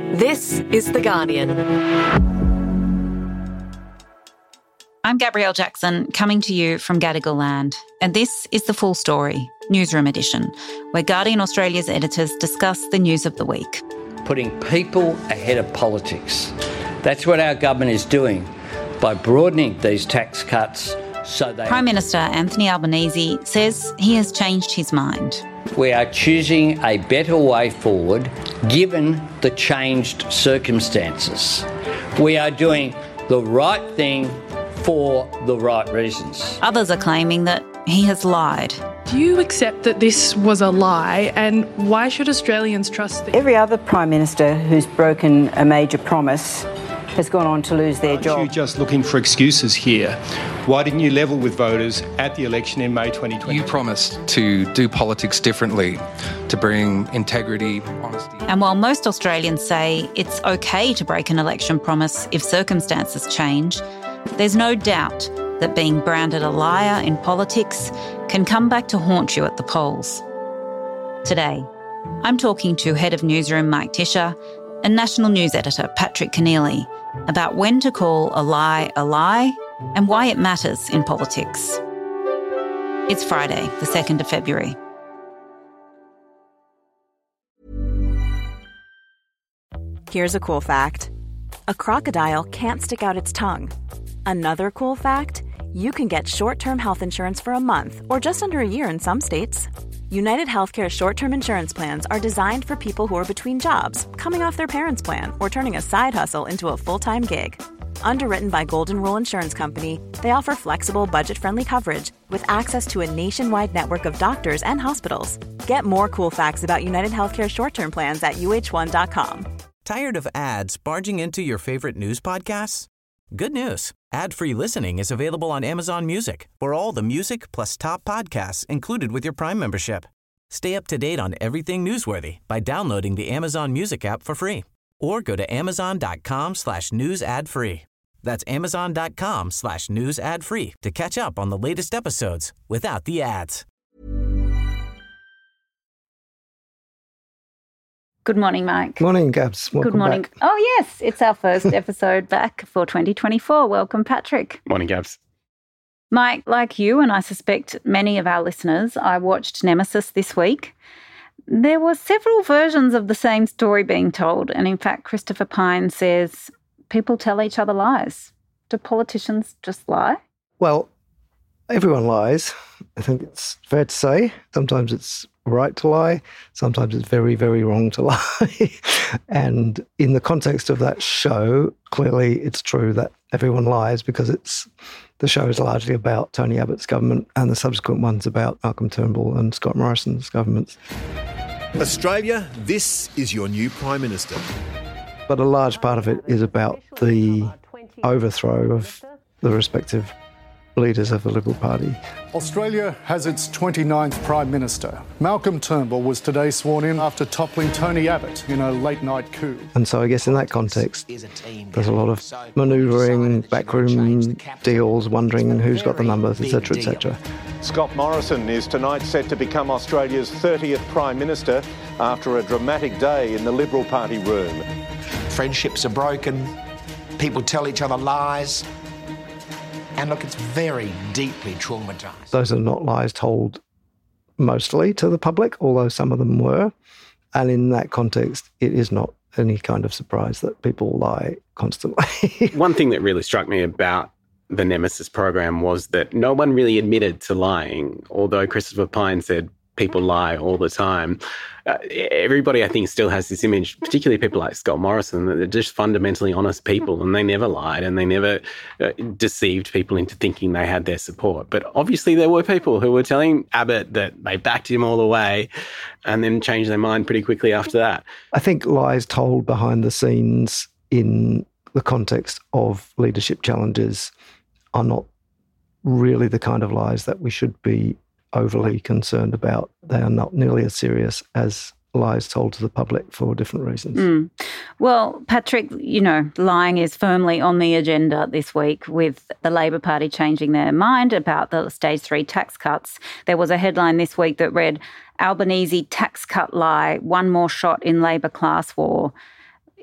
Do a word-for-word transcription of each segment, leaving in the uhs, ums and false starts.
This is The Guardian. I'm Gabrielle Jackson, coming to you from Gadigal land, and this is The Full Story, Newsroom Edition, where Guardian Australia's editors discuss the news of the week. Putting people ahead of politics. That's what our government is doing by broadening these tax cuts so they... Prime Minister Anthony Albanese says he has changed his mind. We are choosing a better way forward given the changed circumstances. We are doing the right thing for the right reasons. Others are claiming that he has lied. Do you accept that this was a lie, and why should Australians trust this? Every other Prime Minister who's broken a major promise has gone on to lose their job. Aren't you just looking for excuses here? Why didn't you level with voters at the election in May twenty twenty? You promised to do politics differently, to bring integrity, honesty. And while most Australians say it's okay to break an election promise if circumstances change, there's no doubt that being branded a liar in politics can come back to haunt you at the polls. Today, I'm talking to Head of Newsroom Mike Tischer and National News Editor Patrick Keneally about when to call a lie a lie and why it matters in politics. It's Friday, the second of February. Here's a cool fact. A crocodile can't stick out its tongue. Another cool fact, you can get short-term health insurance for a month or just under a year in some states. United Healthcare short-term insurance plans are designed for people who are between jobs, coming off their parents' plan, or turning a side hustle into a full-time gig. Underwritten by Golden Rule Insurance Company, they offer flexible, budget-friendly coverage with access to a nationwide network of doctors and hospitals. Get more cool facts about United Healthcare short-term plans at U H one dot com. Tired of ads barging into your favorite news podcasts? Good news. Ad-free listening is available on Amazon Music for all the music plus top podcasts included with your Prime membership. Stay up to date on everything newsworthy by downloading the Amazon Music app for free or go to amazon.com slash news ad free. That's amazon.com slash news ad free to catch up on the latest episodes without the ads. Good morning, Mike. Morning, Gabs. Welcome Good morning. Back. Oh, yes, it's our first episode back for twenty twenty-four. Welcome, Patrick. Morning, Gabs. Mike, like you, and I suspect many of our listeners, I watched Nemesis this week. There were several versions of the same story being told, and in fact, Christopher Pyne says people tell each other lies. Do politicians just lie? Well, everyone lies. I think it's fair to say. Sometimes it's right to lie. Sometimes it's very, very wrong to lie. And in the context of that show, clearly it's true that everyone lies because it's the show is largely about Tony Abbott's government and the subsequent ones about Malcolm Turnbull and Scott Morrison's governments. Australia, this is your new Prime Minister. But a large part of it is about the overthrow of the respective leaders of the Liberal Party. Australia has its twenty-ninth Prime Minister. Malcolm Turnbull was today sworn in after toppling Tony Abbott in a late-night coup. And so I guess in that context, there's a lot of manoeuvring, backroom deals, wondering who's got the numbers, et cetera, et cetera. Scott Morrison is tonight set to become Australia's thirtieth Prime Minister after a dramatic day in the Liberal Party room. Friendships are broken, people tell each other lies. And look, it's very deeply traumatised. Those are not lies told mostly to the public, although some of them were. And in that context, it is not any kind of surprise that people lie constantly. One thing that really struck me about the Nemesis program was that no one really admitted to lying, although Christopher Pyne said people lie all the time. Uh, everybody, I think, still has this image, particularly people like Scott Morrison, that they're just fundamentally honest people and they never lied and they never uh, deceived people into thinking they had their support. But obviously there were people who were telling Abbott that they backed him all the way and then changed their mind pretty quickly after that. I think lies told behind the scenes in the context of leadership challenges are not really the kind of lies that we should be overly concerned about. They are not nearly as serious as lies told to the public for different reasons. Mm. Well, Patrick, you know, lying is firmly on the agenda this week with the Labor Party changing their mind about the stage three tax cuts. There was a headline this week that read, Albanese tax cut lie, one more shot in Labor class war.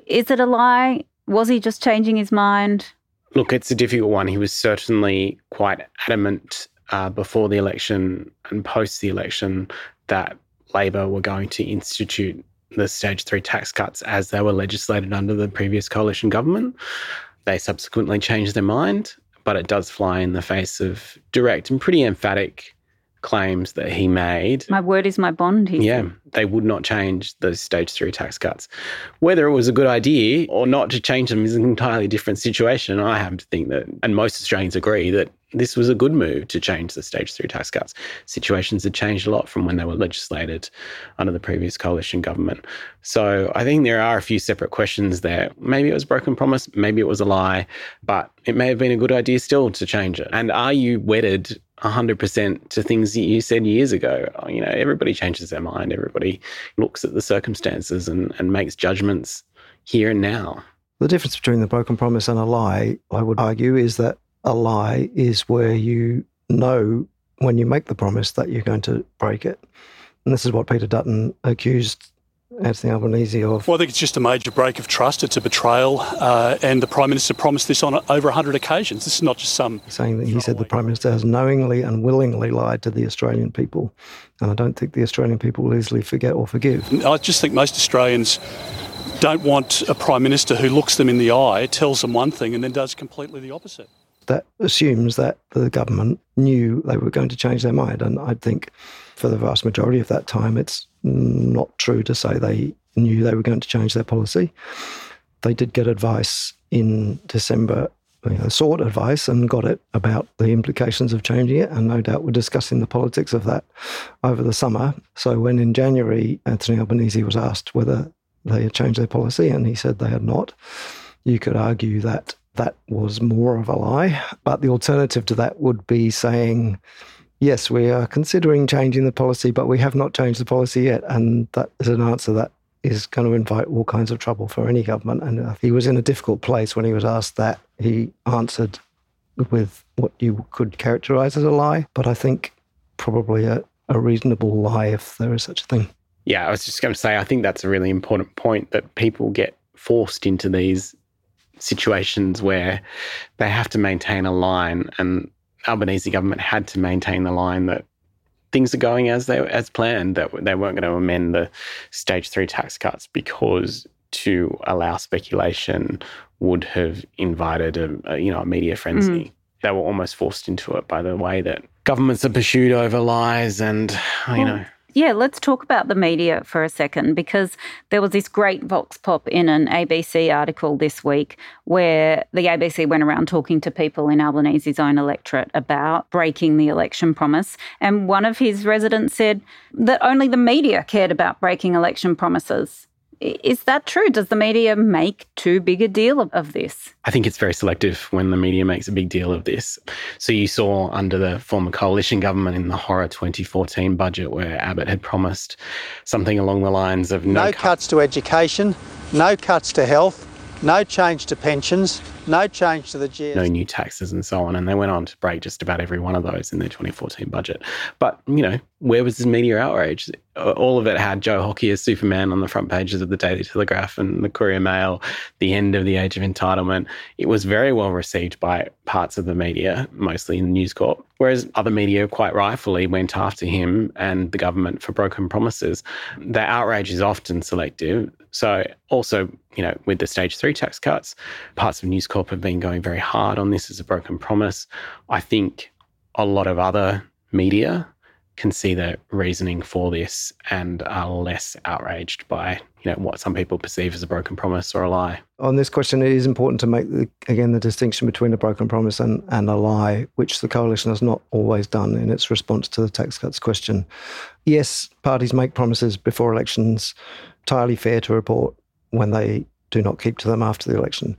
Is it a lie? Was he just changing his mind? Look, it's a difficult one. He was certainly quite adamant uh, before the election and post the election that Labor were going to institute the stage three tax cuts as they were legislated under the previous coalition government. They subsequently changed their mind, but it does fly in the face of direct and pretty emphatic claims that he made. My word is my bond, he Yeah, said. they would not change those stage three tax cuts. Whether it was a good idea or not to change them is an entirely different situation. I happen to think that, and most Australians agree, that this was a good move to change the stage three tax cuts. Situations had changed a lot from when they were legislated under the previous coalition government. So I think there are a few separate questions there. Maybe it was a broken promise, maybe it was a lie, but it may have been a good idea still to change it. And are you wedded one hundred percent to things that you said years ago? You know, everybody changes their mind. Everybody looks at the circumstances and, and makes judgments here and now. The difference between the broken promise and a lie, I would argue, is that a lie is where you know when you make the promise that you're going to break it. And this is what Peter Dutton accused Anthony Albanese of. Well, I think it's just a major break of trust. It's a betrayal. Uh, and the Prime Minister promised this on over one hundred occasions. This is not just some... Saying that he said the Prime Minister has knowingly and willingly lied to the Australian people. And I don't think the Australian people will easily forget or forgive. I just think most Australians don't want a Prime Minister who looks them in the eye, tells them one thing and then does completely the opposite. That assumes that the government knew they were going to change their mind. And I think for the vast majority of that time, it's not true to say they knew they were going to change their policy. They did get advice in December, you know, sought advice and got it about the implications of changing it, and no doubt were discussing the politics of that over the summer. So when in January, Anthony Albanese was asked whether they had changed their policy, and he said they had not, you could argue that that was more of a lie. But the alternative to that would be saying, yes, we are considering changing the policy, but we have not changed the policy yet. And that is an answer that is going to invite all kinds of trouble for any government. And he was in a difficult place when he was asked that. He answered with what you could characterise as a lie, but I think probably a, a reasonable lie if there is such a thing. Yeah, I was just going to say, I think that's a really important point, that people get forced into these situations where they have to maintain a line, and Albanese government had to maintain the line that things are going as they as planned, that they weren't going to amend the stage three tax cuts because to allow speculation would have invited a, a you know a media frenzy. Mm. They were almost forced into it by the way that governments are pursued over lies and you well, know. Yeah, let's talk about the media for a second, because there was this great vox pop in an A B C article this week where the A B C went around talking to people in Albanese's own electorate about breaking the election promise. And one of his residents said that only the media cared about breaking election promises. Is that true? Does the media make too big a deal of, of this? I think it's very selective when the media makes a big deal of this. So you saw under the former coalition government in the horror twenty fourteen budget where Abbott had promised something along the lines of no, no cuts. cuts to education, no cuts to health, no change to pensions, no change to the G S T. No new taxes and so on. And they went on to break just about every one of those in their twenty fourteen budget. But, you know, where was the media outrage? All of it had Joe Hockey as Superman on the front pages of the Daily Telegraph and the Courier Mail, the end of the age of entitlement. It was very well received by parts of the media, mostly in News Corp, whereas other media quite rightfully went after him and the government for broken promises. The outrage is often selective. So also, you know, with the stage three tax cuts, parts of News Corp have been going very hard on this as a broken promise. I think a lot of other media can see the reasoning for this and are less outraged by, you know, what some people perceive as a broken promise or a lie. On this question, it is important to make, the, again, the distinction between a broken promise and, and a lie, which the coalition has not always done in its response to the tax cuts question. Yes, parties make promises before elections, entirely fair to report when they do not keep to them after the election.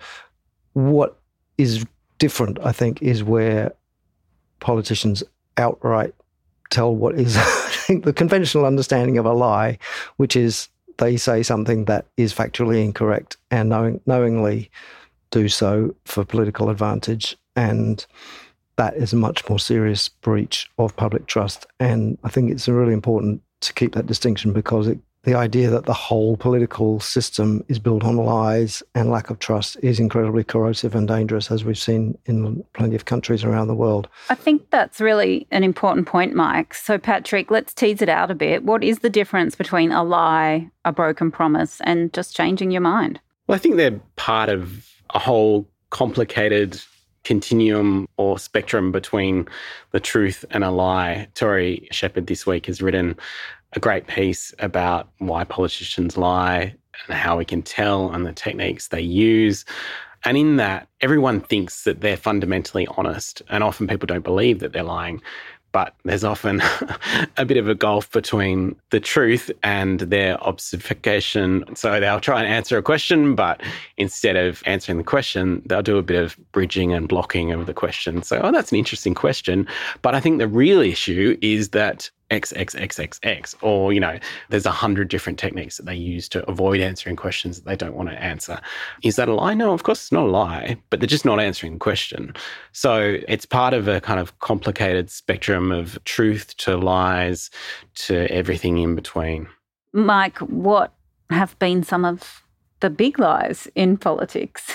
What is different, I think, is where politicians outright tell what is, I think, the conventional understanding of a lie, which is they say something that is factually incorrect and knowing, knowingly do so for political advantage. And that is a much more serious breach of public trust. And I think it's really important to keep that distinction because it the idea that the whole political system is built on lies and lack of trust is incredibly corrosive and dangerous, as we've seen in plenty of countries around the world. I think that's really an important point, Mike. So, Patrick, let's tease it out a bit. What is the difference between a lie, a broken promise, and just changing your mind? Well, I think they're part of a whole complicated continuum or spectrum between the truth and a lie. Tori Shepherd this week has written a great piece about why politicians lie and how we can tell and the techniques they use. And in that, everyone thinks that they're fundamentally honest, and often people don't believe that they're lying. But there's often a bit of a gulf between the truth and their obfuscation. So they'll try and answer a question, but instead of answering the question, they'll do a bit of bridging and blocking of the question. So, oh, that's an interesting question. But I think the real issue is that X, X, X, X, X, or, you know, there's a hundred different techniques that they use to avoid answering questions that they don't want to answer. Is that a lie? No, of course it's not a lie, but they're just not answering the question. So it's part of a kind of complicated spectrum of truth to lies to everything in between. Mike, what have been some of the big lies in politics?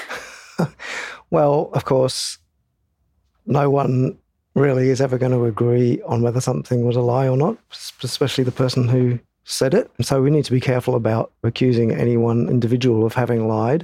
Well, of course, no one really is ever going to agree on whether something was a lie or not, especially the person who said it. And so we need to be careful about accusing any one individual of having lied.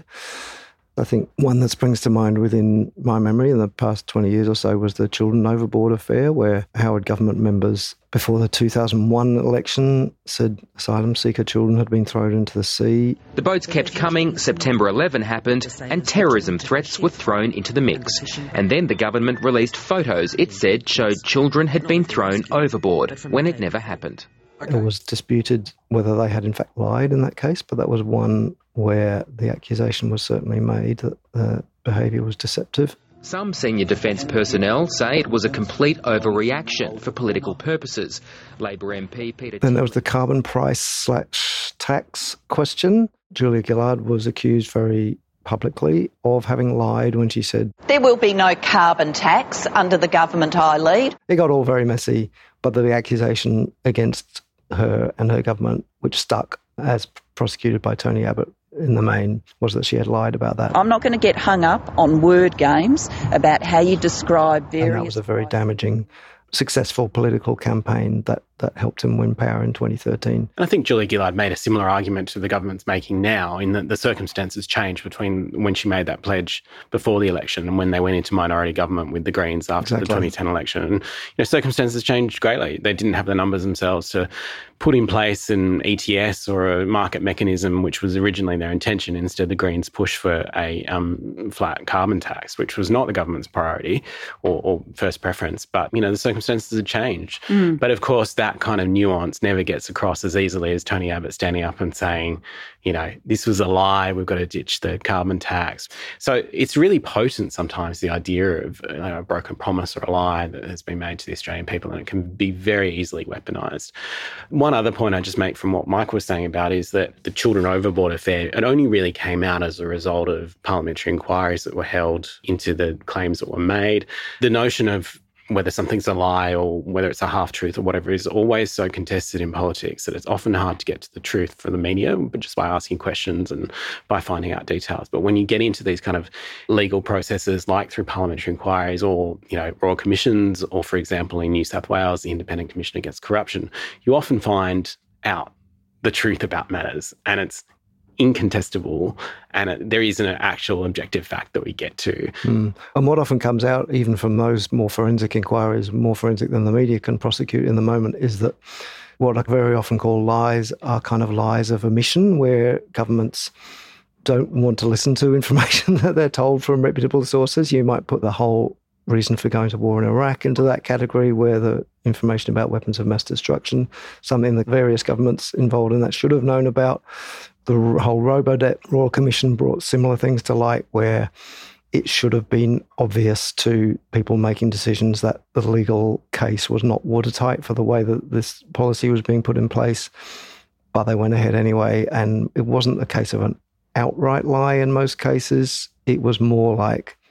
I think one that springs to mind within my memory in the past twenty years or so was the Children Overboard affair, where Howard government members before the two thousand one election said asylum seeker children had been thrown into the sea. The boats kept coming, September eleventh happened, and terrorism threats were thrown into the mix. And then the government released photos it said showed children had been thrown overboard, when it never happened. It was disputed whether they had in fact lied in that case, but that was one where the accusation was certainly made that the behaviour was deceptive. Some senior defence personnel say it was a complete overreaction for political purposes. Labor M P Peter... Then there was the carbon price slash tax question. Julia Gillard was accused very publicly of having lied when she said, "There will be no carbon tax under the government I lead." It got all very messy, but the accusation against her and her government, which stuck as prosecuted by Tony Abbott in the main, was that she had lied about that. I'm not going to get hung up on word games about how you describe various... And that was a very damaging, successful political campaign that, that helped him win power in twenty thirteen. And I think Julia Gillard made a similar argument to the government's making now, in that the circumstances changed between when she made that pledge before the election and when they went into minority government with the Greens after exactly. the twenty ten election. And, you know, circumstances changed greatly. They didn't have the numbers themselves to put in place an E T S or a market mechanism, which was originally their intention. Instead, the Greens pushed for a um, flat carbon tax, which was not the government's priority or, or first preference. But, you know, the circumstances had changed. Mm. But, of course, that kind of nuance never gets across as easily as Tony Abbott standing up and saying, you know, this was a lie, we've got to ditch the carbon tax. So it's really potent sometimes, the idea of, you know, a broken promise or a lie that has been made to the Australian people, and it can be very easily weaponised. One other point I just make from what Mike was saying about is that the Children Overboard affair, it only really came out as a result of parliamentary inquiries that were held into the claims that were made. The notion of whether something's a lie or whether it's a half-truth or whatever is always so contested in politics that it's often hard to get to the truth for the media, but just by asking questions and by finding out details. But when you get into these kind of legal processes, like through parliamentary inquiries or, you know, royal commissions, or, for example, in New South Wales, the Independent Commission Against Corruption, you often find out the truth about matters, and it's incontestable, and it, there is an actual objective fact that we get to. Mm. And what often comes out, even from those more forensic inquiries, more forensic than the media can prosecute in the moment, is that what I very often call lies are kind of lies of omission, where governments don't want to listen to information that they're told from reputable sources. You might put the whole reason for going to war in Iraq into that category, where the information about weapons of mass destruction, something that various governments involved in that should have known about. The whole Robodebt Royal Commission brought similar things to light, where it should have been obvious to people making decisions that the legal case was not watertight for the way that this policy was being put in place, but they went ahead anyway. And it wasn't a case of an outright lie in most cases. It was more like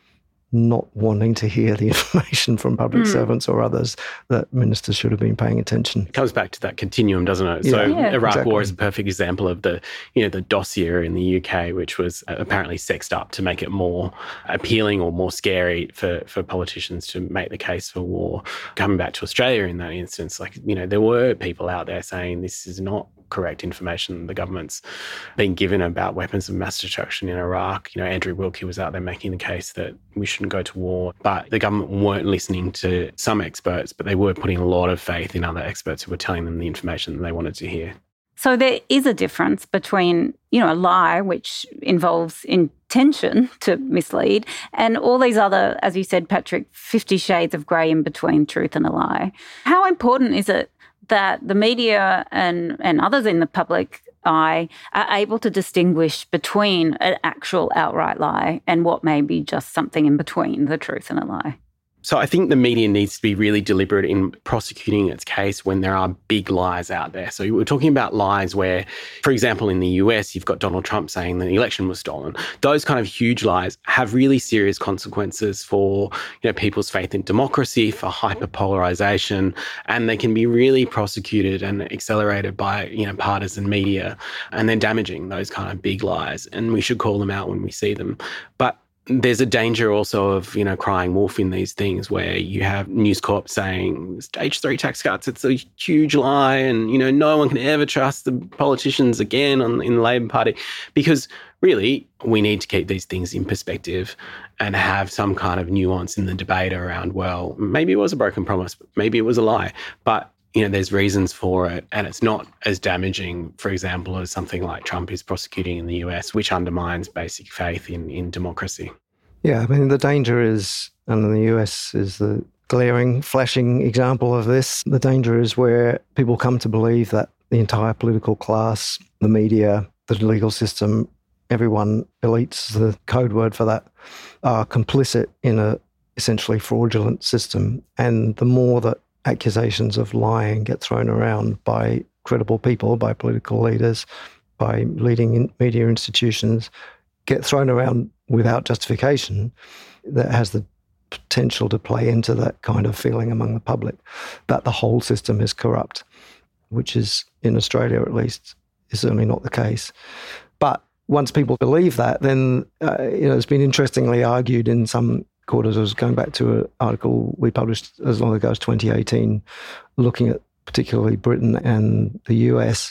not wanting to hear the information from public mm. servants or others that ministers should have been paying attention. It comes back to that continuum, doesn't it? Yeah. So Yeah, Iraq exactly. War is a perfect example of the, you know, the dossier in the U K, which was apparently sexed up to make it more appealing or more scary for, for politicians to make the case for war. Coming back to Australia in that instance, like, you know, there were people out there saying this is not correct information the government's been given about weapons of mass destruction in Iraq. You know, Andrew Wilkie was out there making the case that we shouldn't go to war, but the government weren't listening to some experts, but they were putting a lot of faith in other experts who were telling them the information that they wanted to hear. So there is a difference between, you know, a lie, which involves intention to mislead, and all these other, as you said, Patrick, fifty shades of grey in between truth and a lie. How important is it that the media and, and others in the public eye are able to distinguish between an actual outright lie and what may be just something in between the truth and a lie? So I think the media needs to be really deliberate in prosecuting its case when there are big lies out there. So we're talking about lies where, for example, in the U S, you've got Donald Trump saying that the election was stolen. Those kind of huge lies have really serious consequences for, you know, people's faith in democracy, for hyperpolarization, and they can be really prosecuted and accelerated by, you know, partisan media, and they're damaging, those kind of big lies. And we should call them out when we see them. But there's a danger also of, you know, crying wolf in these things where you have News Corp saying stage three tax cuts, it's a huge lie, and, you know, no one can ever trust the politicians again on, in the Labor Party, because really we need to keep these things in perspective and have some kind of nuance in the debate around, well, maybe it was a broken promise, maybe it was a lie, but you know, there's reasons for it, and it's not as damaging, for example, as something like Trump is prosecuting in the U S, which undermines basic faith in, in democracy. Yeah, I mean, the danger is, and the U S is the glaring, flashing example of this, the danger is where people come to believe that the entire political class, the media, the legal system, everyone, elites, the code word for that, are complicit in a essentially fraudulent system. And the more that accusations of lying get thrown around by credible people, by political leaders, by leading in media institutions, get thrown around without justification, that has the potential to play into that kind of feeling among the public that the whole system is corrupt, which is, in Australia at least, is certainly not the case. But once people believe that, then uh, you know, it's been interestingly argued in some quarters. I was going back to an article we published as long ago as twenty eighteen, looking at particularly Britain and the U S,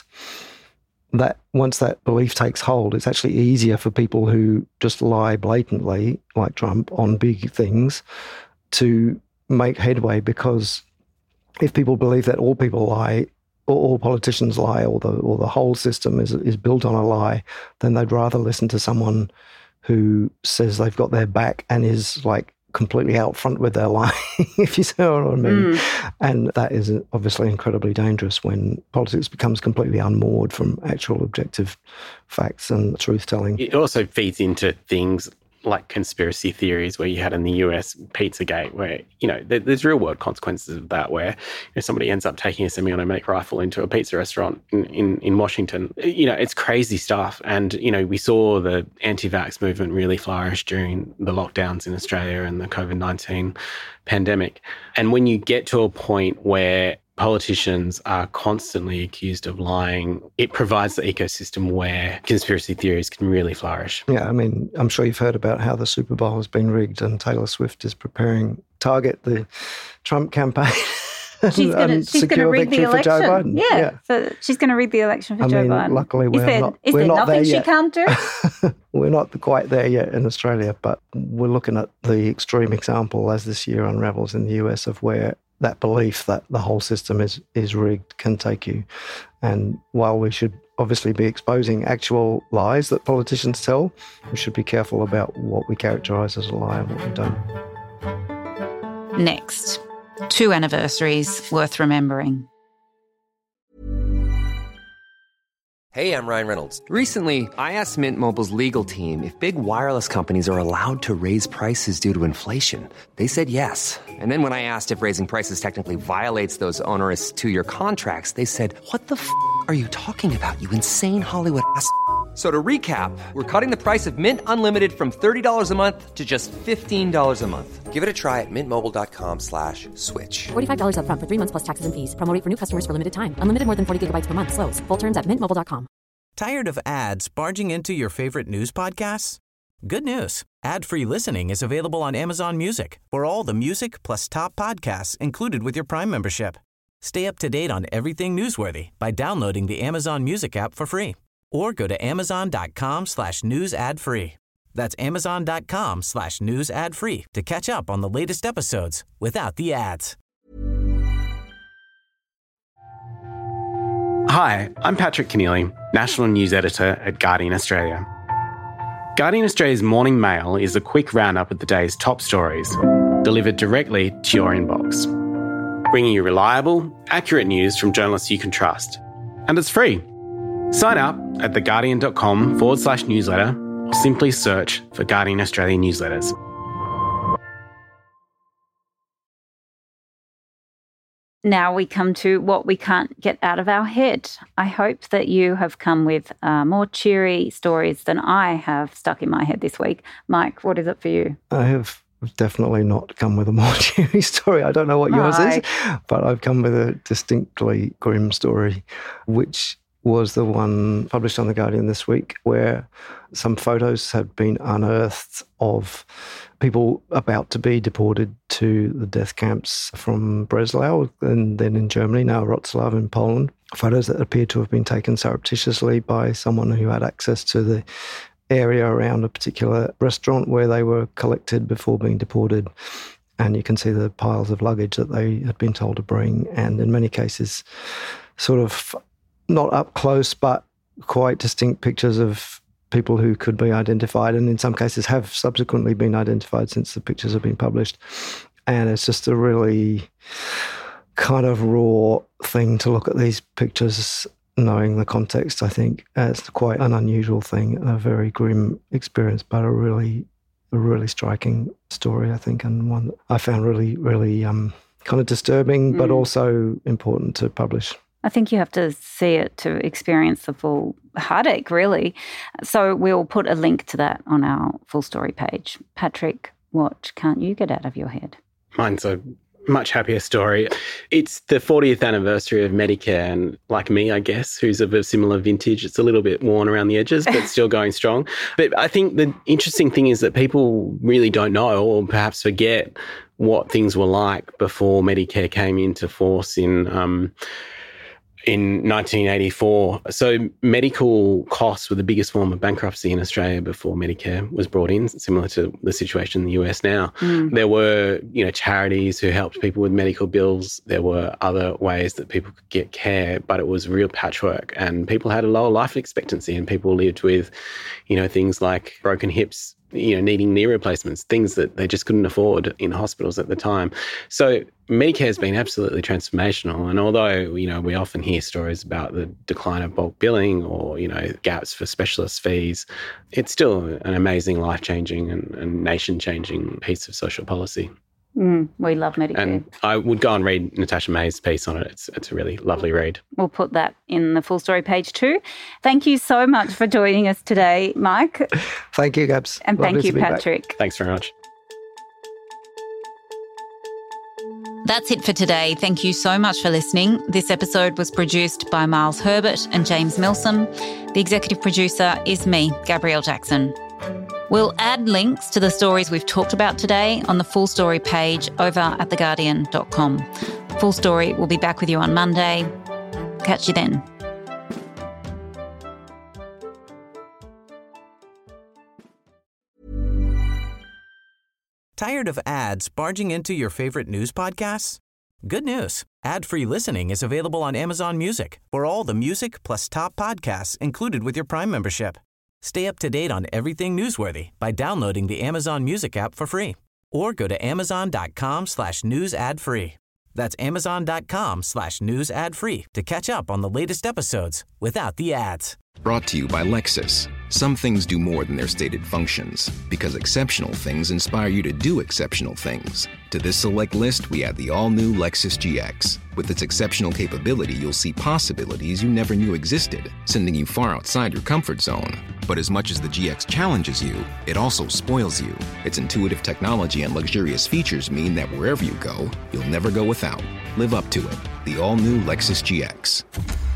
that once that belief takes hold, it's actually easier for people who just lie blatantly, like Trump, on big things to make headway, because if people believe that all people lie, or all politicians lie, or the or the whole system is is built on a lie, then they'd rather listen to someone who says they've got their back and is like completely out front with their lying, if you see what I mean. Mm. And that is obviously incredibly dangerous when politics becomes completely unmoored from actual objective facts and truth-telling. It also feeds into things like conspiracy theories, where you had in the U S Pizzagate, where, you know, there, there's real world consequences of that, where, you know, somebody ends up taking a semi-automatic rifle into a pizza restaurant in, in, in Washington. You know, it's crazy stuff. And, you know, we saw the anti-vax movement really flourish during the lockdowns in Australia and the COVID nineteen pandemic. And when you get to a point where politicians are constantly accused of lying, it provides the ecosystem where conspiracy theories can really flourish. Yeah, I mean, I'm sure you've heard about how the Super Bowl has been rigged and Taylor Swift is preparing target the Trump campaign. She's going to rig the election. Joe Biden. Yeah, yeah, so she's going to rig the election for I Joe mean, Biden. Luckily, we're is there, not. Is we're there not nothing there she yet. can't do? We're not quite there yet in Australia, but we're looking at the extreme example as this year unravels in the U S of where that belief that the whole system is is rigged can take you. And while we should obviously be exposing actual lies that politicians tell, we should be careful about what we characterise as a lie and what we don't. Next, two anniversaries worth remembering. Hey, I'm Ryan Reynolds. Recently, I asked Mint Mobile's legal team if big wireless companies are allowed to raise prices due to inflation. They said yes. And then when I asked if raising prices technically violates those onerous two-year contracts, they said, "What the f*** are you talking about, you insane Hollywood ass f- So to recap, we're cutting the price of Mint Unlimited from thirty dollars a month to just fifteen dollars a month. Give it a try at mintmobile.com slash switch. forty-five dollars up front for three months plus taxes and fees. Promo rate for new customers for limited time. Unlimited more than forty gigabytes per month. Slows full terms at mint mobile dot com. Tired of ads barging into your favorite news podcasts? Good news. Ad-free listening is available on Amazon Music for all the music plus top podcasts included with your Prime membership. Stay up to date on everything newsworthy by downloading the Amazon Music app for free or go to amazon.com slash news ad free. That's amazon.com slash news ad free to catch up on the latest episodes without the ads. Hi, I'm Patrick Keneally, National News Editor at Guardian Australia. Guardian Australia's Morning Mail is a quick roundup of the day's top stories, delivered directly to your inbox. Bringing you reliable, accurate news from journalists you can trust. And it's free. Sign up at theguardian.com forward slash newsletter or simply search for Guardian Australia newsletters. Now we come to what we can't get out of our head. I hope that you have come with uh, more cheery stories than I have stuck in my head this week. Mike, what is it for you? I have definitely not come with a more cheery story. I don't know what yours Hi. is, but I've come with a distinctly grim story, which was the one published on The Guardian this week, where some photos had been unearthed of people about to be deported to the death camps from Breslau and then in Germany, now Wrocław in Poland. Photos that appeared to have been taken surreptitiously by someone who had access to the area around a particular restaurant where they were collected before being deported. And you can see the piles of luggage that they had been told to bring, and in many cases sort of not up close, but quite distinct pictures of people who could be identified, and in some cases have subsequently been identified since the pictures have been published. And it's just a really kind of raw thing to look at these pictures, knowing the context, I think. Uh, it's quite an unusual thing, a very grim experience, but a really, a really striking story, I think, and one that I found really, really um, kind of disturbing, mm. but also important to publish. I think you have to see it to experience the full heartache, really. So we'll put a link to that on our full story page. Patrick, what can't you get out of your head? Mine's a much happier story. It's the fortieth anniversary of Medicare, and like me, I guess, who's of a similar vintage, it's a little bit worn around the edges, but still going strong. But I think the interesting thing is that people really don't know, or perhaps forget, what things were like before Medicare came into force in um, in nineteen eighty-four. So medical costs were the biggest form of bankruptcy in Australia before Medicare was brought in, similar to the situation in the U S now. Mm. There were, you know, charities who helped people with medical bills. There were other ways that people could get care, but it was real patchwork, and people had a lower life expectancy, and people lived with, you know, things like broken hips, you know, needing knee replacements, things that they just couldn't afford in hospitals at the time. So Medicare has been absolutely transformational. And although, you know, we often hear stories about the decline of bulk billing or, you know, gaps for specialist fees, it's still an amazing, life-changing and, and nation-changing piece of social policy. Mm, we love Medicare. And I would go and read Natasha May's piece on it. It's it's a really lovely read. We'll put that in the full story page too. Thank you so much for joining us today, Mike. Thank you, Gabs. And Lovely thank you, to be back. Patrick. Thanks very much. That's it for today. Thank you so much for listening. This episode was produced by Miles Herbert and James Milsom. The executive producer is me, Gabrielle Jackson. We'll add links to the stories we've talked about today on the Full Story page over at the guardian dot com. Full Story will be back with you on Monday. Catch you then. Tired of ads barging into your favorite news podcasts? Good news. Ad-free listening is available on Amazon Music for all the music plus top podcasts included with your Prime membership. Stay up to date on everything newsworthy by downloading the Amazon Music app for free or go to amazon.com slash news ad free. That's amazon.com slash news ad free to catch up on the latest episodes without the ads. Brought to you by Lexus. Some things do more than their stated functions, because exceptional things inspire you to do exceptional things. To this select list, we add the all-new Lexus G X. With its exceptional capability, you'll see possibilities you never knew existed, sending you far outside your comfort zone. But as much as the G X challenges you, it also spoils you. Its intuitive technology and luxurious features mean that wherever you go, you'll never go without. Live up to it. The all-new Lexus G X.